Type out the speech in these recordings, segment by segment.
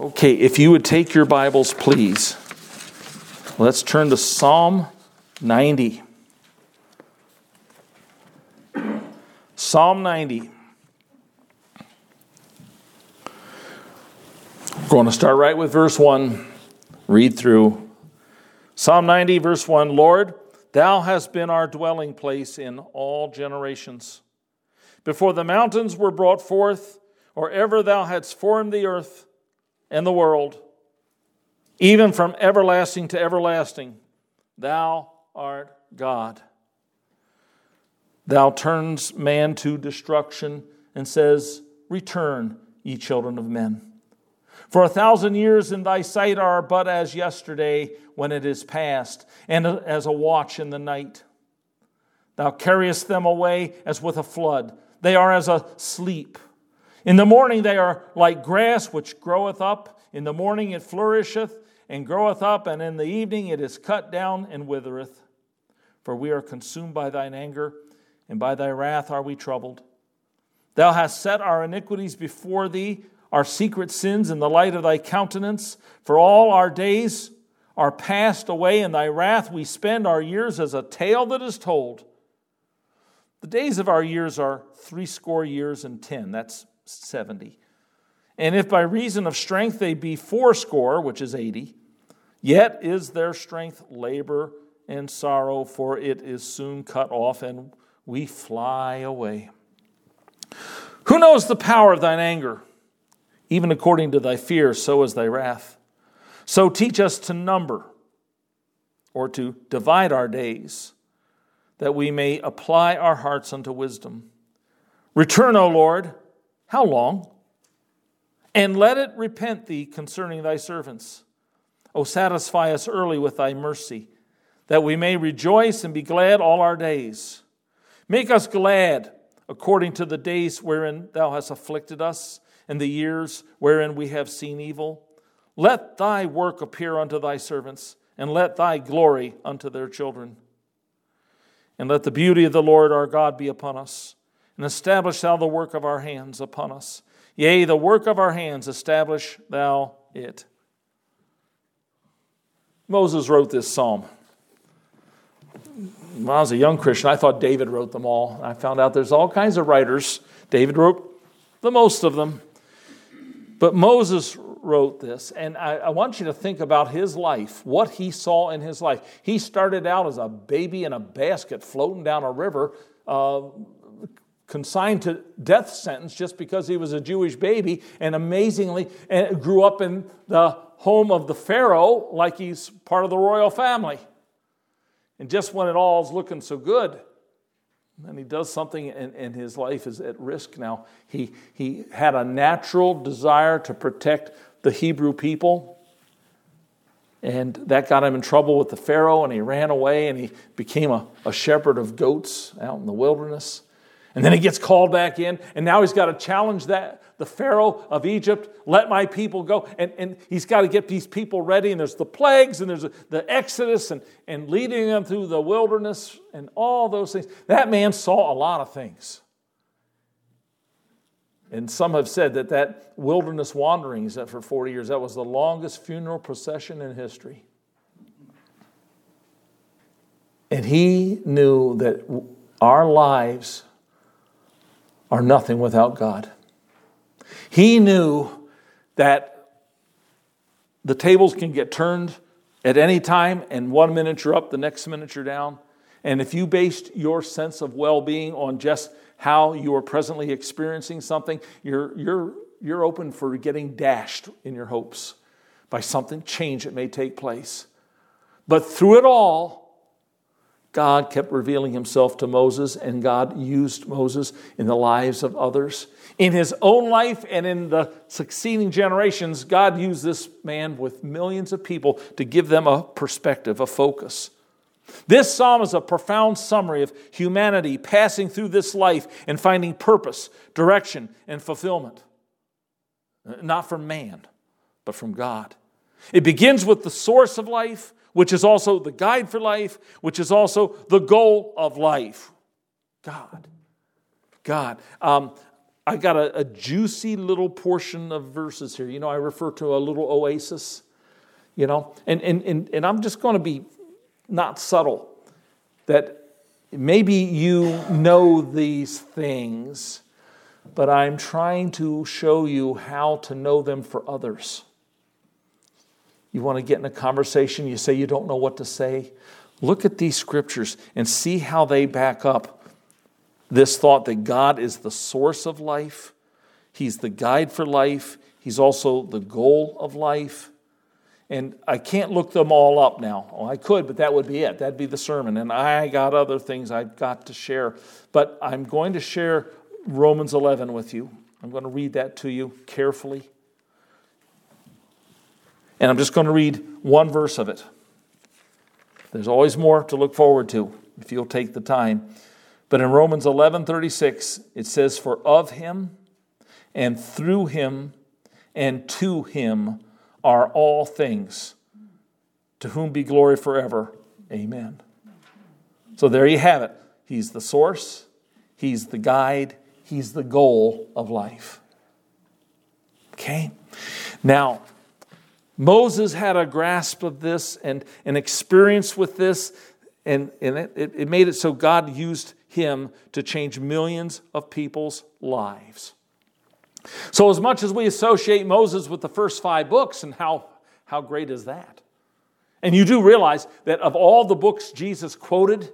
Okay, if you would take your Bibles, please. Let's turn to Psalm 90. Psalm 90. We're going to start right with verse 1. Read through. Psalm 90, verse 1. Lord, thou hast been our dwelling place in all generations. Before the mountains were brought forth, or ever thou hadst formed the earth and the world, even from everlasting to everlasting, thou art God. Thou turns man to destruction and says, return, ye children of men. For 1,000 years in thy sight are but as yesterday when it is past, and as a watch in the night. Thou carriest them away as with a flood. They are as a sleep. In the morning they are like grass which groweth up. In the morning it flourisheth and groweth up, and in the evening it is cut down and withereth. For we are consumed by thine anger, and by thy wrath are we troubled. Thou hast set our iniquities before thee, our secret sins in the light of thy countenance. For all our days are passed away, in thy wrath we spend our years as a tale that is told. The days of our years are 80 years and 10. That's 70. And if by reason of strength they be 80, which is 80, yet is their strength labor and sorrow, for it is soon cut off, and we fly away. Who knows the power of thine anger? Even according to thy fear, so is thy wrath. So teach us to number, or to divide our days, that we may apply our hearts unto wisdom. Return, O Lord, how long? And let it repent thee concerning thy servants. O satisfy us early with thy mercy, that we may rejoice and be glad all our days. Make us glad according to the days wherein thou hast afflicted us, and the years wherein we have seen evil. Let thy work appear unto thy servants, and let thy glory unto their children. And let the beauty of the Lord our God be upon us, and establish thou the work of our hands upon us. Yea, the work of our hands, establish thou it. Moses wrote this psalm. When I was a young Christian, I thought David wrote them all. I found out there's all kinds of writers. David wrote the most of them. But Moses wrote this, and I want you to think about his life, what he saw in his life. He started out as a baby in a basket floating down a river, consigned to death sentence just because he was a Jewish baby, and amazingly grew up in the home of the Pharaoh like he's part of the royal family. And just when it all is looking so good, and he does something and his life is at risk now. He had a natural desire to protect the Hebrew people, and that got him in trouble with the Pharaoh, and he ran away, and he became a shepherd of goats out in the wilderness. And then he gets called back in, and now he's got to challenge the Pharaoh of Egypt, let my people go. And he's got to get these people ready, and there's the plagues, and there's the Exodus, and leading them through the wilderness, and all those things. That man saw a lot of things. And some have said that wilderness wandering for 40 years, that was the longest funeral procession in history. And he knew that our lives are nothing without God. He knew that the tables can get turned at any time, and 1 minute you're up, the next minute you're down. And if you based your sense of well-being on just how you are presently experiencing something, you're open for getting dashed in your hopes by something change that may take place. But through it all, God kept revealing himself to Moses, and God used Moses in the lives of others. In his own life and in the succeeding generations, God used this man with millions of people to give them a perspective, a focus. This psalm is a profound summary of humanity passing through this life and finding purpose, direction, and fulfillment. Not from man, but from God. It begins with the source of life, which is also the guide for life, which is also the goal of life. God. I got a juicy little portion of verses here. I refer to a little oasis, and I'm just going to be not subtle, that maybe you know these things, but I'm trying to show you how to know them for others. You want to get in a conversation, you say you don't know what to say. Look at these scriptures and see how they back up this thought that God is the source of life. He's the guide for life. He's also the goal of life. And I can't look them all up now. Oh, I could, but that would be it. That'd be the sermon. And I got other things I've got to share. But I'm going to share Romans 11 with you. I'm going to read that to you carefully. And I'm just going to read one verse of it. There's always more to look forward to if you'll take the time. But in Romans 11:36, it says, "For of him and through him and to him are all things, to whom be glory forever. Amen." So there you have it. He's the source. He's the guide. He's the goal of life. Okay? Now, Moses had a grasp of this and an experience with this, and it made it so God used him to change millions of people's lives. So as much as we associate Moses with the first 5 books, and how great is that? And you do realize that of all the books Jesus quoted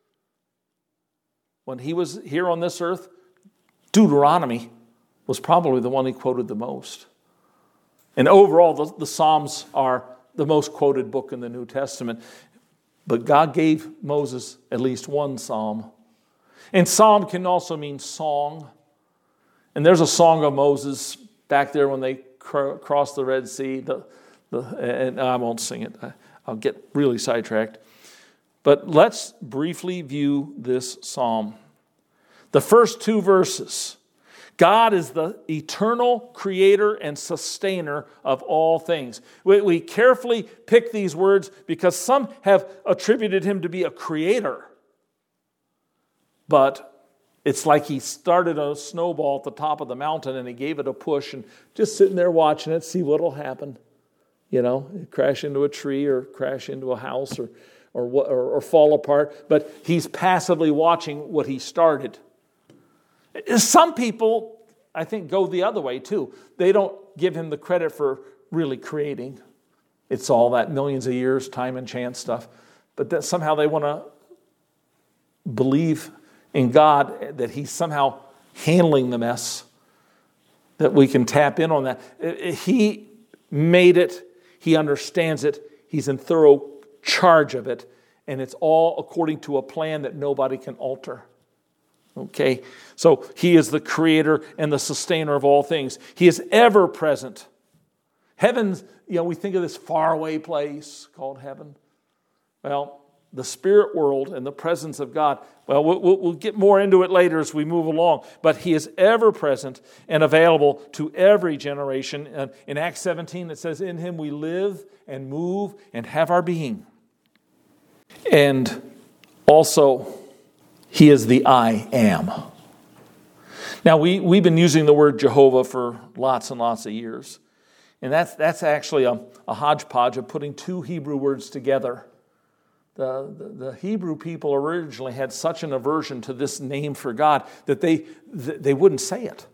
when he was here on this earth, Deuteronomy was probably the one he quoted the most. And overall, the Psalms are the most quoted book in the New Testament. But God gave Moses at least one psalm. And psalm can also mean song. And there's a song of Moses back there when they crossed the Red Sea. And I won't sing it. I'll get really sidetracked. But let's briefly view this psalm. The first 2 verses. God is the eternal creator and sustainer of all things. We carefully pick these words because some have attributed him to be a creator. But it's like he started a snowball at the top of the mountain and he gave it a push and just sitting there watching it, see what will happen. Crash into a tree or crash into a house or fall apart. But he's passively watching what he started. Some people, I think, go the other way too. They don't give him the credit for really creating. It's all that millions of years, time and chance stuff. But that somehow they want to believe in God that he's somehow handling the mess, that we can tap in on that. He made it. He understands it. He's in thorough charge of it. And it's all according to a plan that nobody can alter. Okay, so he is the creator and the sustainer of all things. He is ever present. Heaven's, we think of this faraway place called heaven. Well, the spirit world and the presence of God, well, we'll get more into it later as we move along. But he is ever present and available to every generation. In Acts 17, it says, "In him we live and move and have our being." And also, he is the I am. Now, we've been using the word Jehovah for lots and lots of years. And that's actually a hodgepodge of putting 2 Hebrew words together. The Hebrew people originally had such an aversion to this name for God that they wouldn't say it.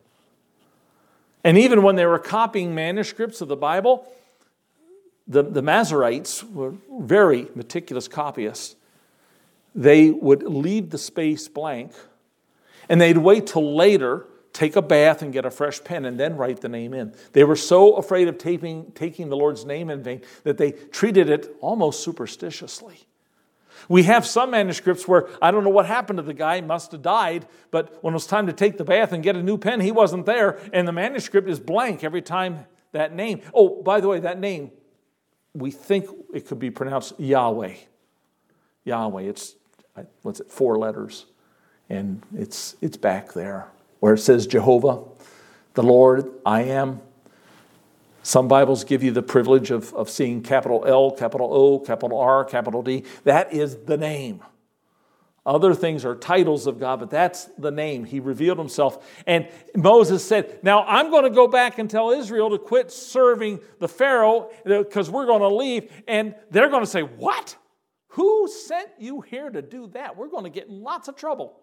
And even when they were copying manuscripts of the Bible, the Masoretes were very meticulous copyists. They would leave the space blank, and they'd wait till later, take a bath and get a fresh pen, and then write the name in. They were so afraid of taking the Lord's name in vain that they treated it almost superstitiously. We have some manuscripts where I don't know what happened to the guy, he must have died, but when it was time to take the bath and get a new pen, he wasn't there, and the manuscript is blank every time that name. Oh, by the way, that name, we think it could be pronounced Yahweh. Yahweh, it's 4 letters, and it's back there where it says Jehovah, the Lord, I am. Some Bibles give you the privilege of seeing capital L, capital O, capital R, capital D. That is the name Other things are titles of God, but that's the name. He revealed himself. And Moses said, now I'm going to go back and tell Israel to quit serving the Pharaoh because we're going to leave. And they're going to say, what? Who sent you here to do that? We're going to get in lots of trouble.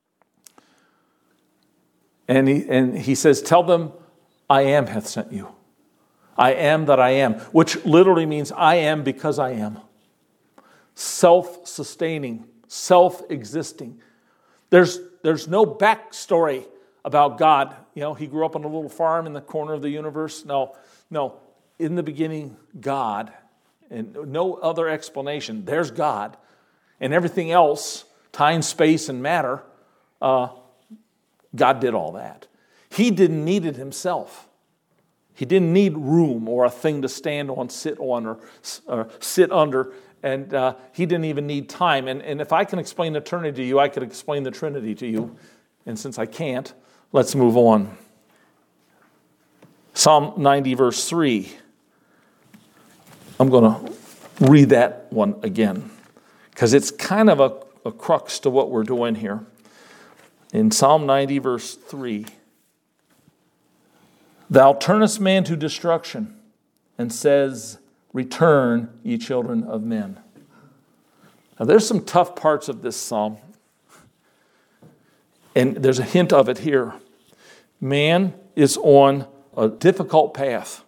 And he says, tell them, I am hath sent you. I am that I am, which literally means I am because I am. Self-sustaining, self-existing. There's no backstory about God. You know, he grew up on a little farm in the corner of the universe. No. In the beginning, God, and no other explanation. There's God. And everything else, time, space, and matter, God did all that. He didn't need it himself. He didn't need room or a thing to stand on, sit on, or sit under. And he didn't even need time. And if I can explain eternity to you, I could explain the Trinity to you. And since I can't, let's move on. Psalm 90, verse 3. I'm going to read that one again, because it's kind of a crux to what we're doing here. In Psalm 90, verse 3. Thou turnest man to destruction, and says, return, ye children of men. Now there's some tough parts of this psalm. And there's a hint of it here. Man is on a difficult path.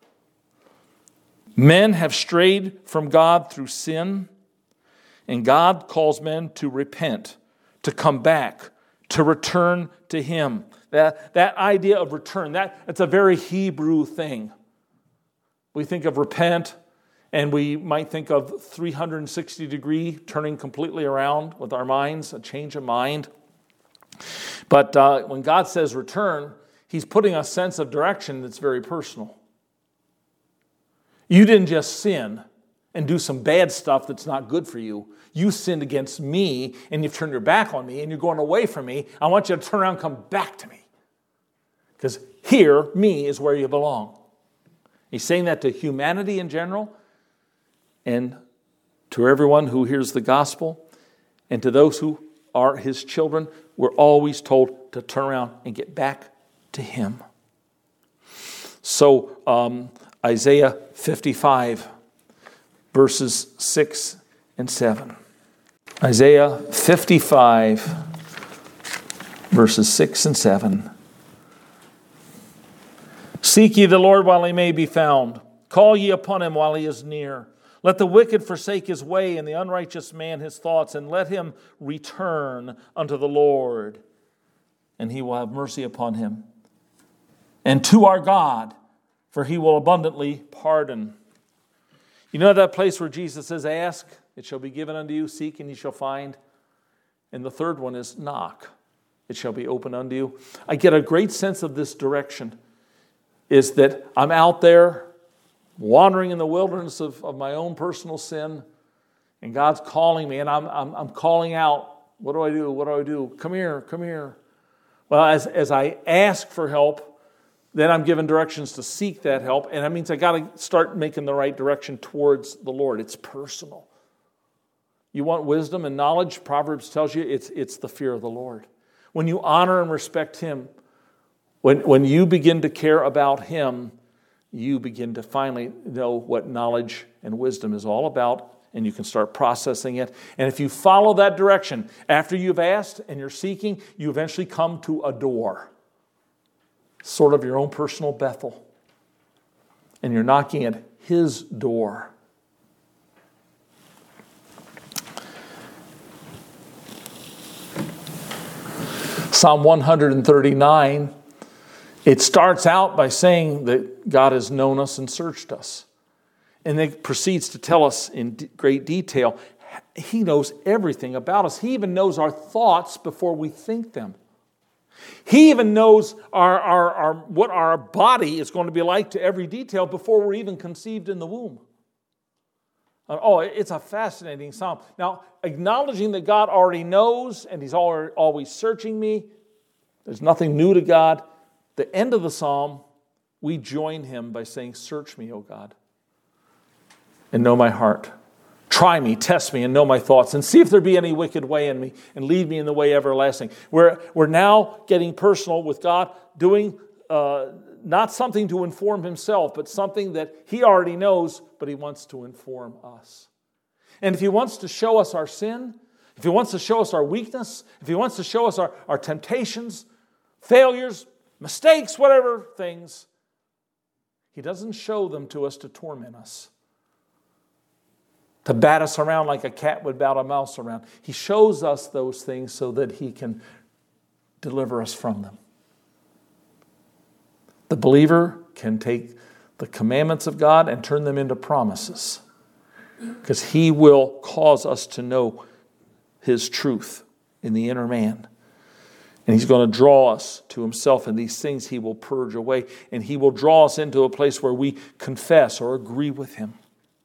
Men have strayed from God through sin, and God calls men to repent, to come back, to return to Him. That idea of return, that's a very Hebrew thing. We think of repent, and we might think of 360-degree turning completely around with our minds, a change of mind. But when God says return, He's putting a sense of direction that's very personal. You didn't just sin and do some bad stuff that's not good for you. You sinned against me, and you've turned your back on me, and you're going away from me. I want you to turn around and come back to me. Because here, me, is where you belong. He's saying that to humanity in general, and to everyone who hears the gospel, and to those who are His children. We're always told to turn around and get back to Him. So, Isaiah 55, verses 6 and 7. Isaiah 55, verses 6 and 7. Seek ye the Lord while He may be found. Call ye upon Him while He is near. Let the wicked forsake his way, and the unrighteous man his thoughts, and let him return unto the Lord, and He will have mercy upon him. And to our God, for He will abundantly pardon. You know that place where Jesus says, ask, it shall be given unto you, seek, and ye shall find. And the third one is knock, it shall be opened unto you. I get a great sense of this direction, is that I'm out there wandering in the wilderness of my own personal sin, and God's calling me, and I'm calling out, what do I do? What do I do? Come here, come here. Well, as I ask for help, then I'm given directions to seek that help, and that means I got to start making the right direction towards the Lord. It's personal. You want wisdom and knowledge? Proverbs tells you it's the fear of the Lord. When you honor and respect Him, when you begin to care about Him, you begin to finally know what knowledge and wisdom is all about, and you can start processing it. And if you follow that direction, after you've asked and you're seeking, you eventually come to a door. Sort of your own personal Bethel. And you're knocking at His door. Psalm 139, it starts out by saying that God has known us and searched us. And it proceeds to tell us in great detail, He knows everything about us. He even knows our thoughts before we think them. He even knows what our body is going to be like to every detail before we're even conceived in the womb. It's a fascinating psalm. Now, acknowledging that God already knows and He's always searching me, there's nothing new to God. The end of the psalm, we join Him by saying, search me, O God, and know my heart. Try me, test me, and know my thoughts, and see if there be any wicked way in me, and lead me in the way everlasting. We're now getting personal with God, doing not something to inform himself, but something that he already knows, but he wants to inform us. And if he wants to show us our sin, if he wants to show us our weakness, if he wants to show us our temptations, failures, mistakes, whatever things, he doesn't show them to us to torment us, to bat us around like a cat would bat a mouse around. He shows us those things so that he can deliver us from them. The believer can take the commandments of God and turn them into promises, because he will cause us to know his truth in the inner man. And he's going to draw us to himself, and these things he will purge away, and he will draw us into a place where we confess or agree with him.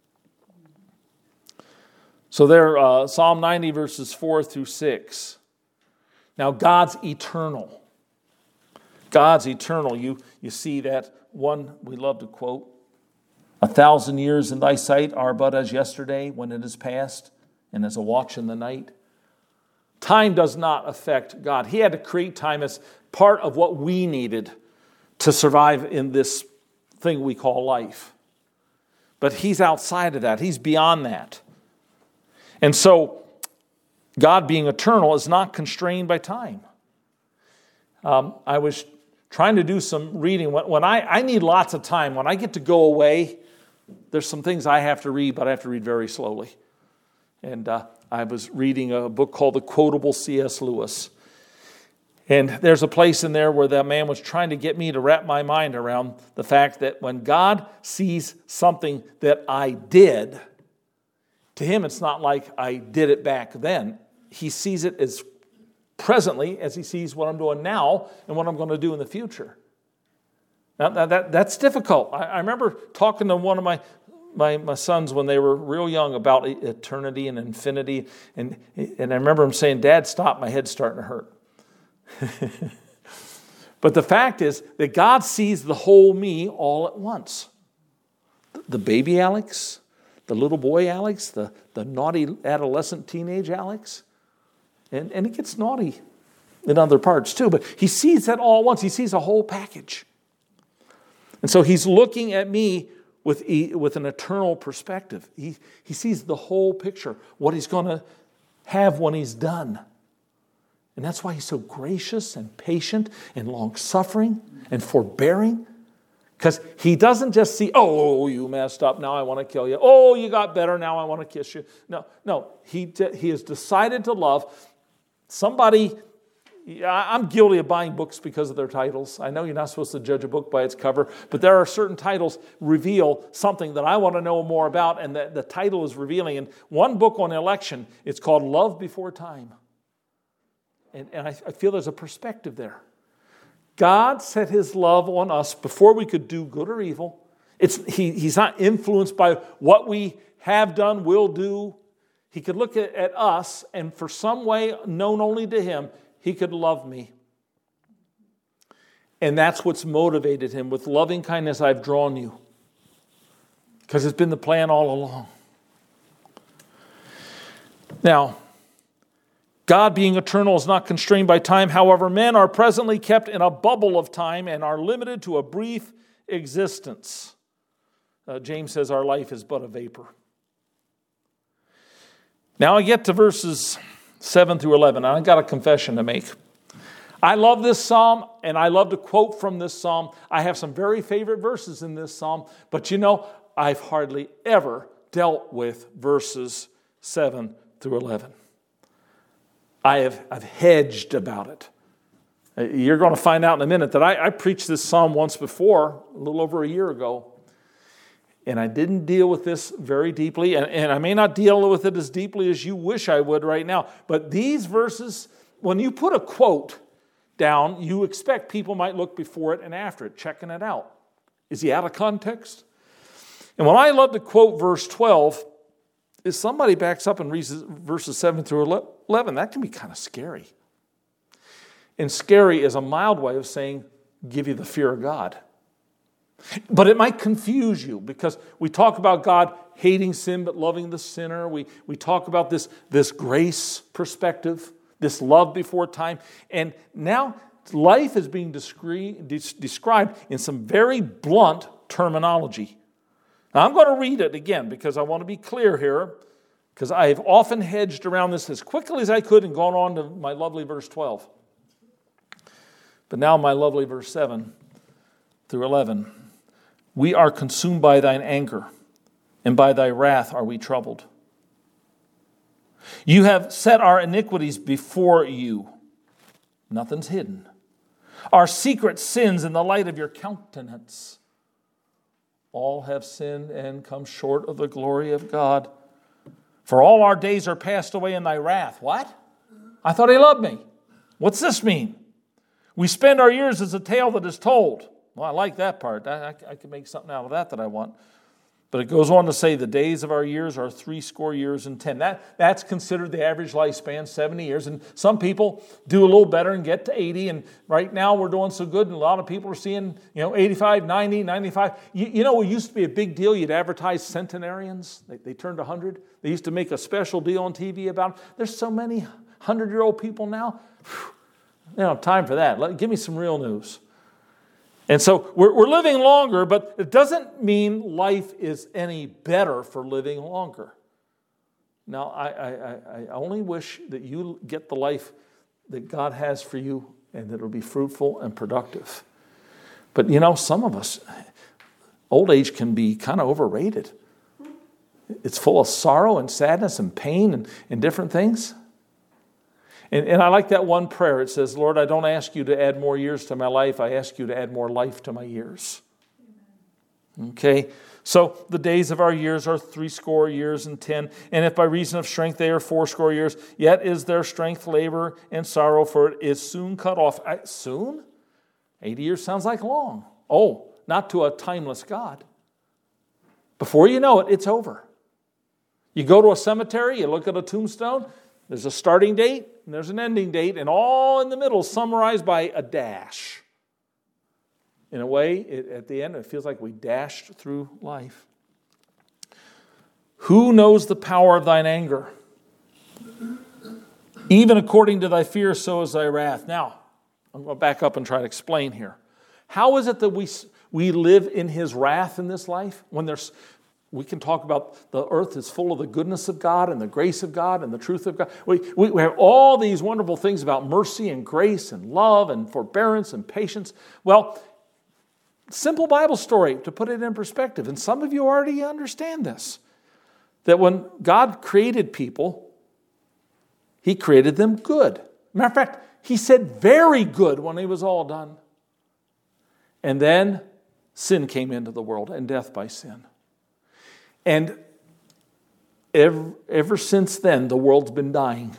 So there, Psalm 90, verses 4 through 6. Now, God's eternal. God's eternal. You see that one we love to quote. 1,000 years in thy sight are but as yesterday when it is past, and as a watch in the night. Time does not affect God. He had to create time as part of what we needed to survive in this thing we call life. But he's outside of that. He's beyond that. And so, God being eternal is not constrained by time. I was trying to do some reading. When I need lots of time, when I get to go away, there's some things I have to read, but I have to read very slowly. And I was reading a book called The Quotable C.S. Lewis. And there's a place in there where that man was trying to get me to wrap my mind around the fact that when God sees something that I did, to him it's not like I did it back then. He sees it as presently as he sees what I'm doing now and what I'm going to do in the future. Now that's difficult. I remember talking to one of my sons when they were real young about eternity and infinity. And I remember him saying, "Dad, stop, my head's starting to hurt." But the fact is that God sees the whole me all at once. The baby Alex, the little boy Alex, the naughty adolescent teenage Alex. And it gets naughty in other parts too. But he sees that all at once. He sees a whole package. And so he's looking at me with an eternal perspective. He sees the whole picture, what he's going to have when he's done. And that's why he's so gracious and patient and long-suffering and forbearing. Because he doesn't just see, "Oh, you messed up, now I want to kill you. Oh, you got better, now I want to kiss you." No, he has decided to love somebody. I'm guilty of buying books because of their titles. I know you're not supposed to judge a book by its cover, but there are certain titles reveal something that I want to know more about, and the title is revealing. And one book on election, it's called Love Before Time. And I feel there's a perspective there. God set his love on us before we could do good or evil. He's not influenced by what we have done, will do. He could look at us, and for some way known only to him, he could love me. And that's what's motivated him. With loving kindness I've drawn you. Because it's been the plan all along. Now, God being eternal is not constrained by time. However, men are presently kept in a bubble of time and are limited to a brief existence. James says our life is but a vapor. Now I get to verses 7 through 11. I've got a confession to make. I love this psalm, and I love to quote from this psalm. I have some very favorite verses in this psalm, but I've hardly ever dealt with verses 7 through 11. I've hedged about it. You're going to find out in a minute that I preached this psalm once before, a little over a year ago. And I didn't deal with this very deeply, and I may not deal with it as deeply as you wish I would right now. But these verses, when you put a quote down, you expect people might look before it and after it, checking it out. Is he out of context? And when I love to quote verse 12, if somebody backs up and reads verses 7 through 11, that can be kind of scary. And scary is a mild way of saying, give you the fear of God. But it might confuse you because we talk about God hating sin but loving the sinner. We talk about this grace perspective, this love before time. And now life is being described in some very blunt terminology. Now, I'm going to read it again because I want to be clear here, because I have often hedged around this as quickly as I could and gone on to my lovely verse 12. But now my lovely verse 7 through 11. We are consumed by thine anger, and by thy wrath are we troubled. You have set our iniquities before you. Nothing's hidden. Our secret sins in the light of your countenance. All have sinned and come short of the glory of God. For all our days are passed away in thy wrath. What? I thought he loved me. What's this mean? We spend our years as a tale that is told. Well, I like that part. I can make something out of that I want. But it goes on to say the days of our years are 80 years and 10. That's considered the average lifespan, 70 years. And some people do a little better and get to 80. And right now we're doing so good. And a lot of people are seeing, 85, 90, 95. It used to be a big deal. You'd advertise centenarians. They turned 100. They used to make a special deal on TV about them. There's so many 100-year-old people now. They don't have time for that. Give me some real news. And so we're living longer, but it doesn't mean life is any better for living longer. Now, I only wish that you get the life that God has for you and that it'll be fruitful and productive. But, some of us, old age can be kind of overrated. It's full of sorrow and sadness and pain and different things. And I like that one prayer. It says, Lord, I don't ask you to add more years to my life. I ask you to add more life to my years. Amen. Okay? So the days of our years are 80 years and 10. And if by reason of strength they are 80 years, yet is their strength labor and sorrow, for it is soon cut off. Soon? 80 years sounds like long. Oh, not to a timeless God. Before you know it, it's over. You go to a cemetery, you look at a tombstone, there's a starting date, and there's an ending date, and all in the middle summarized by a dash. In a way, at the end, it feels like we dashed through life. Who knows the power of thine anger? Even according to thy fear, so is thy wrath. Now, I'm going to back up and try to explain here. How is it that we live in his wrath in this life? We can talk about the earth is full of the goodness of God and the grace of God and the truth of God. We have all these wonderful things about mercy and grace and love and forbearance and patience. Well, simple Bible story to put it in perspective. And some of you already understand this. That when God created people, he created them good. Matter of fact, he said very good when it was all done. And then sin came into the world and death by sin. And ever since then, the world's been dying.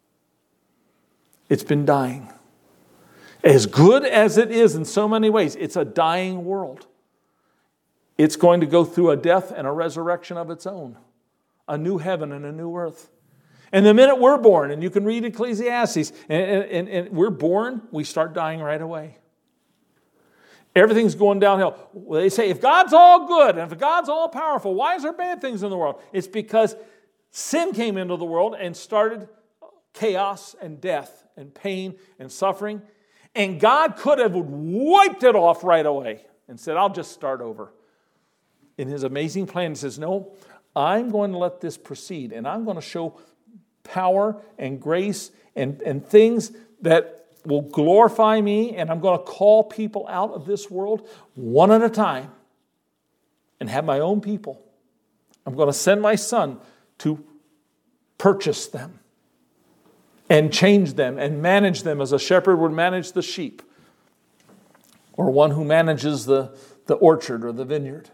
It's been dying. As good as it is in so many ways, it's a dying world. It's going to go through a death and a resurrection of its own. A new heaven and a new earth. And the minute we're born, and you can read Ecclesiastes, and we're born, we start dying right away. Everything's going downhill. Well, they say, if God's all good and if God's all powerful, why is there bad things in the world? It's because sin came into the world and started chaos and death and pain and suffering. And God could have wiped it off right away and said, I'll just start over. In his amazing plan, he says, no, I'm going to let this proceed. And I'm going to show power and grace and things that will glorify me, and I'm going to call people out of this world one at a time and have my own people. I'm going to send my son to purchase them and change them and manage them as a shepherd would manage the sheep or one who manages the orchard or the vineyard.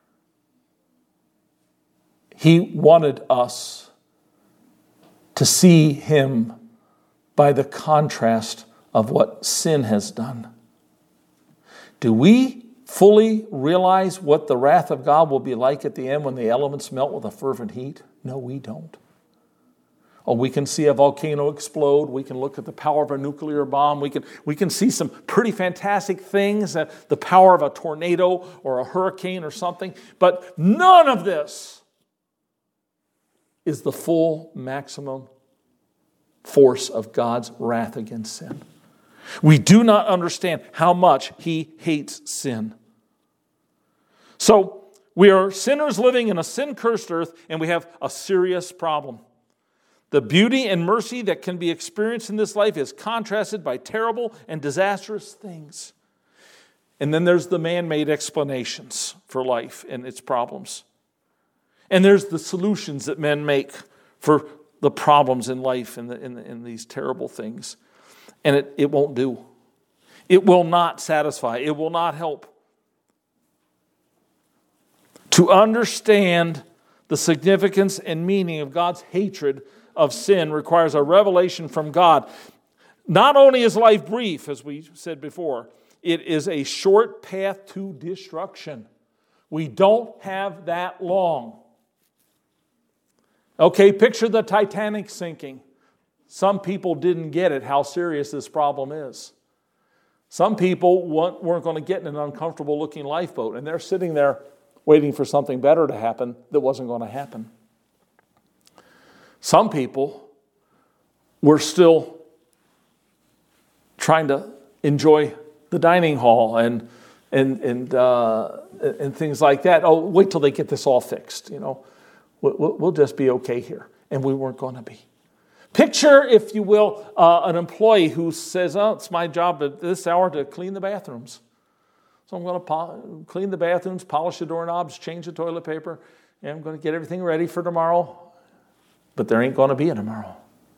He wanted us to see him by the contrast of what sin has done. Do we fully realize what the wrath of God will be like at the end when the elements melt with a fervent heat? No, we don't. Oh, we can see a volcano explode. We can look at the power of a nuclear bomb. We can see some pretty fantastic things, the power of a tornado or a hurricane or something. But none of this is the full maximum force of God's wrath against sin. We do not understand how much He hates sin. So we are sinners living in a sin-cursed earth, and we have a serious problem. The beauty and mercy that can be experienced in this life is contrasted by terrible and disastrous things. And then there's the man-made explanations for life and its problems. And there's the solutions that men make for the problems in life and in these terrible things. And it won't do. It will not satisfy. It will not help. To understand the significance and meaning of God's hatred of sin requires a revelation from God. Not only is life brief, as we said before, it is a short path to destruction. We don't have that long. Okay, picture the Titanic sinking. Some people didn't get it, how serious this problem is. Some people weren't going to get in an uncomfortable looking lifeboat, and they're sitting there waiting for something better to happen that wasn't going to happen. Some people were still trying to enjoy the dining hall and things like that. Oh, wait till they get this all fixed. We'll just be okay here, and we weren't going to be. Picture, if you will, an employee who says, "Oh, it's my job at this hour to clean the bathrooms. So I'm going to clean the bathrooms, polish the doorknobs, change the toilet paper, and I'm going to get everything ready for tomorrow." But there ain't going to be a tomorrow.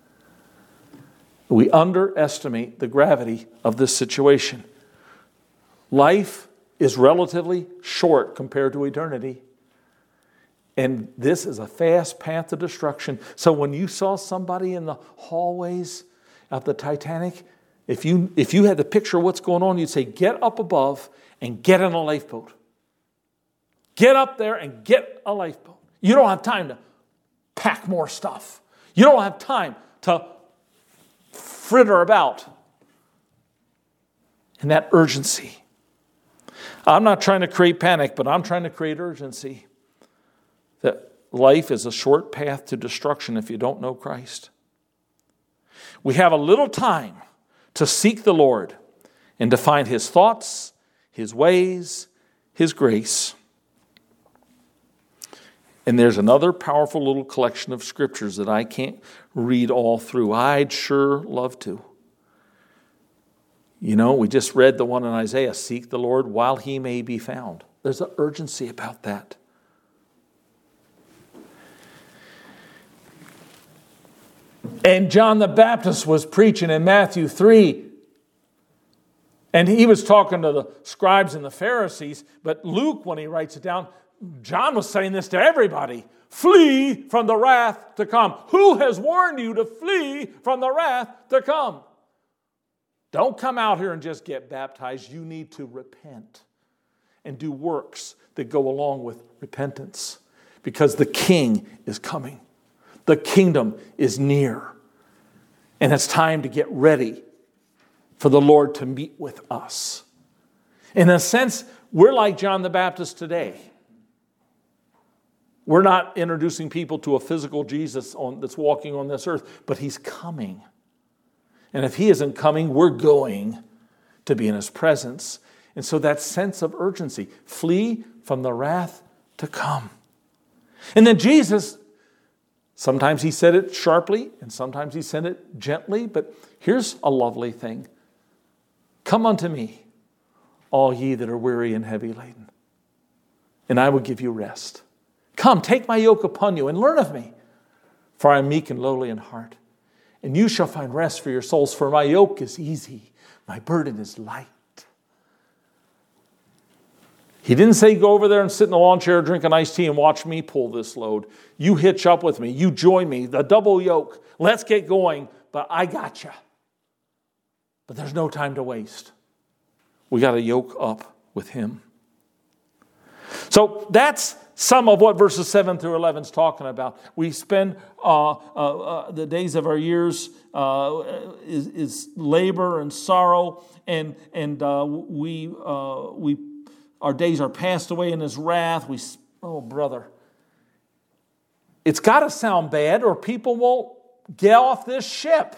We underestimate the gravity of this situation. Life is relatively short compared to eternity. And this is a fast path to destruction. So when you saw somebody in the hallways of the Titanic, if you had to picture what's going on, you'd say, get up above and get in a lifeboat. Get up there and get a lifeboat. You don't have time to pack more stuff. You don't have time to fritter about. And that urgency. I'm not trying to create panic, but I'm trying to create urgency. That life is a short path to destruction if you don't know Christ. We have a little time to seek the Lord and to find His thoughts, His ways, His grace. And there's another powerful little collection of scriptures that I can't read all through. I'd sure love to. We just read the one in Isaiah, seek the Lord while He may be found. There's an urgency about that. And John the Baptist was preaching in Matthew 3. And he was talking to the scribes and the Pharisees. But Luke, when he writes it down, John was saying this to everybody. Flee from the wrath to come. Who has warned you to flee from the wrath to come? Don't come out here and just get baptized. You need to repent and do works that go along with repentance. Because the King is coming. The kingdom is near. And it's time to get ready for the Lord to meet with us. In a sense, we're like John the Baptist today. We're not introducing people to a physical Jesus that's walking on this earth, but He's coming. And if He isn't coming, we're going to be in His presence. And so that sense of urgency, flee from the wrath to come. And then Jesus, sometimes He said it sharply, and sometimes He said it gently, but here's a lovely thing. Come unto me, all ye that are weary and heavy laden, and I will give you rest. Come, take my yoke upon you and learn of me, for I am meek and lowly in heart, and you shall find rest for your souls, for my yoke is easy, my burden is light. He didn't say go over there and sit in a lawn chair, drink an iced tea, and watch me pull this load. You hitch up with me. You join me. The double yoke. Let's get going, but I got you. But there's no time to waste. We got to yoke up with Him. So that's some of what verses 7 through 11 is talking about. We spend the days of our years is labor and sorrow, and our days are passed away in His wrath. Oh, brother, it's got to sound bad, or people won't get off this ship.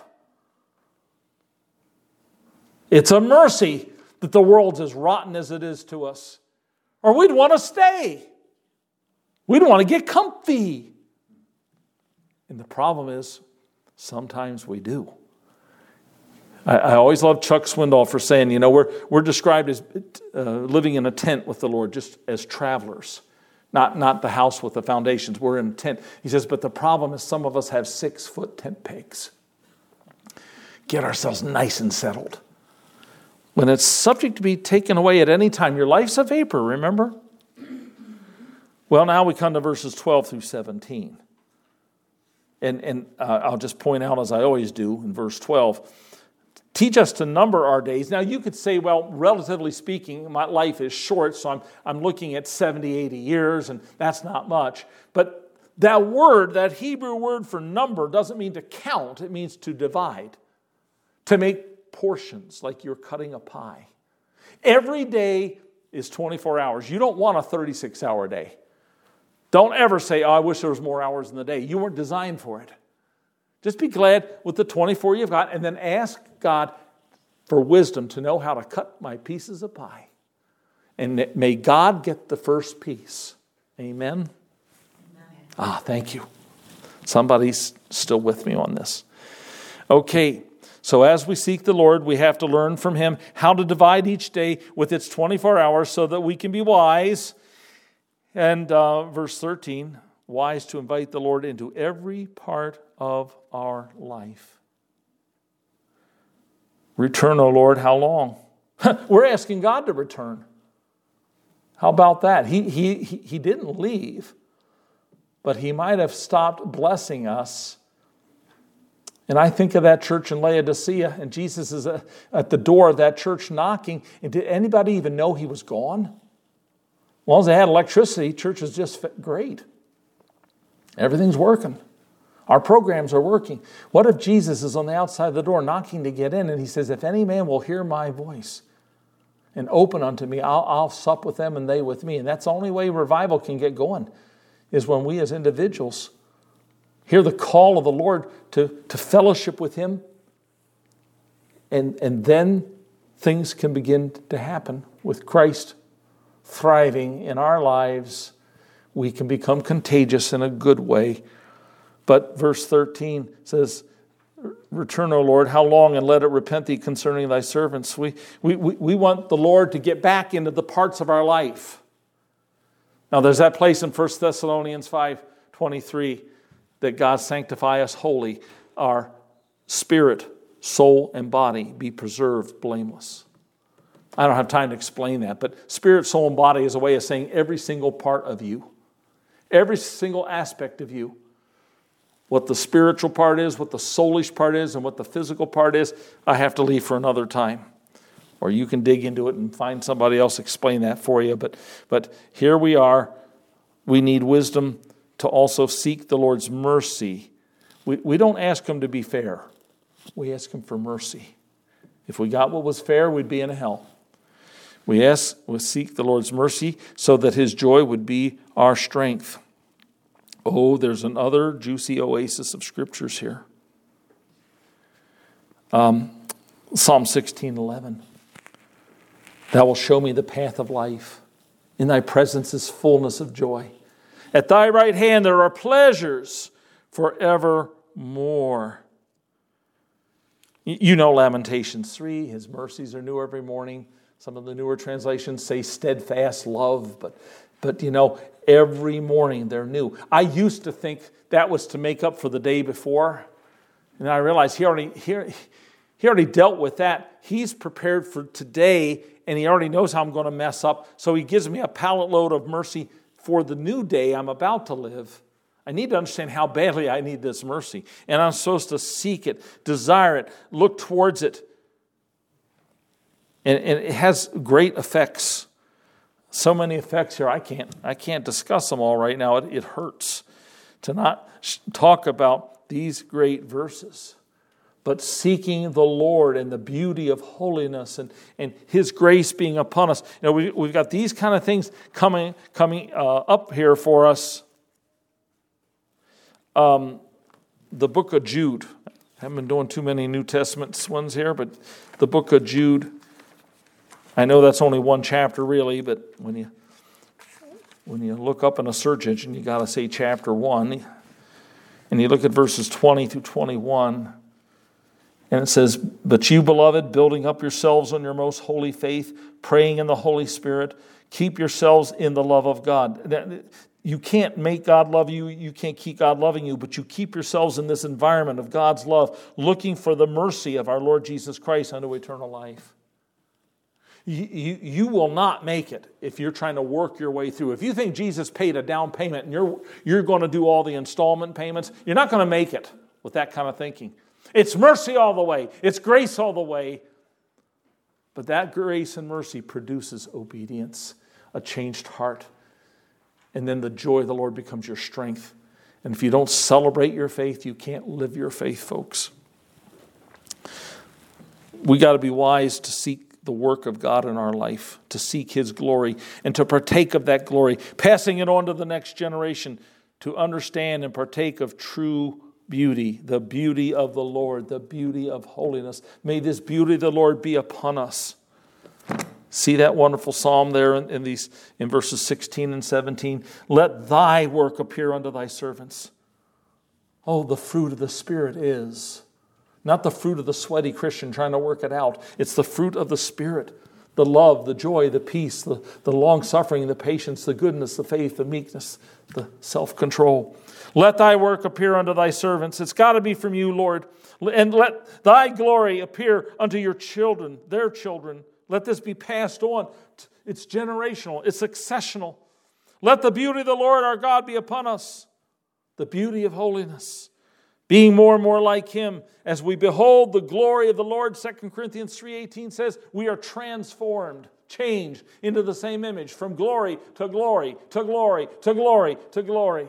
It's a mercy that the world's as rotten as it is to us, or we'd want to stay. We'd want to get comfy. And the problem is, sometimes we do. I always love Chuck Swindoll for saying, we're described as living in a tent with the Lord, just as travelers. Not the house with the foundations. We're in a tent. He says, but the problem is some of us have 6-foot tent pegs. Get ourselves nice and settled. When it's subject to be taken away at any time, your life's a vapor, remember? Well, now we come to verses 12 through 17. And I'll just point out, as I always do, in verse 12, teach us to number our days. Now, you could say, well, relatively speaking, my life is short, so I'm looking at 70, 80 years, and that's not much. But that Hebrew word for number, doesn't mean to count. It means to divide, to make portions, like you're cutting a pie. Every day is 24 hours. You don't want a 36-hour day. Don't ever say, I wish there was more hours in the day. You weren't designed for it. Just be glad with the 24 you've got, and then ask God for wisdom to know how to cut my pieces of pie. And may God get the first piece. Amen? Amen. Thank you. Somebody's still with me on this. Okay, so as we seek the Lord, we have to learn from Him how to divide each day with its 24 hours so that we can be wise. And verse 13, wise to invite the Lord into every part of our life. Return, O Lord, how long? We're asking God to return. How about that? He didn't leave, but He might have stopped blessing us. And I think of that church in Laodicea, and Jesus is at the door of that church knocking. And did anybody even know He was gone? As long as they had electricity, church is just great. Everything's working. Our programs are working. What if Jesus is on the outside of the door knocking to get in, and He says, if any man will hear my voice and open unto me, I'll sup with them and they with me. And that's the only way revival can get going, is when we as individuals hear the call of the Lord to fellowship with Him, and then things can begin to happen with Christ thriving in our lives. We can become contagious in a good way. But verse 13 says, return, O Lord, how long, and let it repent thee concerning thy servants. We want the Lord to get back into the parts of our life. Now there's that place in 1 Thessalonians 5:23 that God sanctify us wholly, our spirit, soul, and body be preserved blameless. I don't have time to explain that, but spirit, soul, and body is a way of saying every single part of you, every single aspect of you. What the spiritual part is, what the soulish part is, and what the physical part is, I have to leave for another time. Or you can dig into it and find somebody else explain that for you. But here we are. We need wisdom to also seek the Lord's mercy. We don't ask Him to be fair. We ask Him for mercy. If we got what was fair, we'd be in hell. We seek the Lord's mercy so that His joy would be our strength. Oh, there's another juicy oasis of scriptures here. Psalm 16:11. Thou wilt show me the path of life. In thy presence is fullness of joy. At thy right hand there are pleasures forevermore. You know Lamentations 3, His mercies are new every morning. Some of the newer translations say steadfast love, but every morning they're new. I used to think that was to make up for the day before, and I realized He already dealt with that. He's prepared for today, and He already knows how I'm going to mess up, so He gives me a pallet load of mercy for the new day I'm about to live. I need to understand how badly I need this mercy, and I'm supposed to seek it, desire it, look towards it. And it has great effects. So many effects here. I can't discuss them all right now. It hurts to not talk about these great verses. But seeking the Lord and the beauty of holiness and His grace being upon us. You know, we've got these kind of things coming up here for us. The book of Jude. I haven't been doing too many New Testament ones here, but the book of Jude. I know that's only one chapter really, but when you look up in a search engine, you got to say chapter 1. And you look at verses 20 through 21. And it says, "But you, beloved, building up yourselves on your most holy faith, praying in the Holy Spirit, keep yourselves in the love of God." You can't make God love you. You can't keep God loving you, but you keep yourselves in this environment of God's love, looking for the mercy of our Lord Jesus Christ unto eternal life. You will not make it if you're trying to work your way through. If you think Jesus paid a down payment and you're going to do all the installment payments, you're not going to make it with that kind of thinking. It's mercy all the way. It's grace all the way. But that grace and mercy produces obedience, a changed heart. And then the joy of the Lord becomes your strength. And if you don't celebrate your faith, you can't live your faith, folks. We got to be wise to seek the work of God in our life, to seek His glory and to partake of that glory, passing it on to the next generation to understand and partake of true beauty, the beauty of the Lord, the beauty of holiness. May this beauty of the Lord be upon us. See that wonderful psalm there in verses 16 and 17. Let thy work appear unto thy servants. Oh, the fruit of the Spirit is. Not the fruit of the sweaty Christian trying to work it out. It's the fruit of the Spirit. The love, the joy, the peace, the long-suffering, the patience, the goodness, the faith, the meekness, the self-control. Let thy work appear unto thy servants. It's got to be from you, Lord. And let thy glory appear unto your children, their children. Let this be passed on. It's generational. It's successional. Let the beauty of the Lord our God be upon us. The beauty of holiness. Being more and more like Him. As we behold the glory of the Lord, 2 Corinthians 3:18 says, we are transformed, changed into the same image from glory to glory to glory to glory to glory.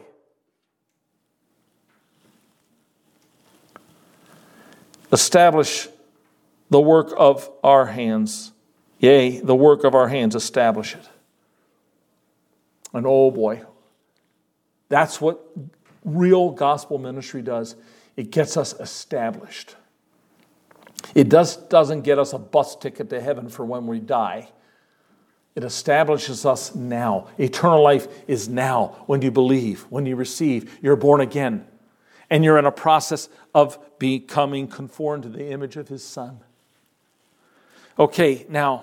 Establish the work of our hands. Yea, the work of our hands, establish it. And oh boy, that's what real gospel ministry does. It gets us established. It doesn't get us a bus ticket to heaven for when we die. It establishes us now. Eternal life is now when you believe, when you receive, you're born again. And you're in a process of becoming conformed to the image of His Son. Okay, now,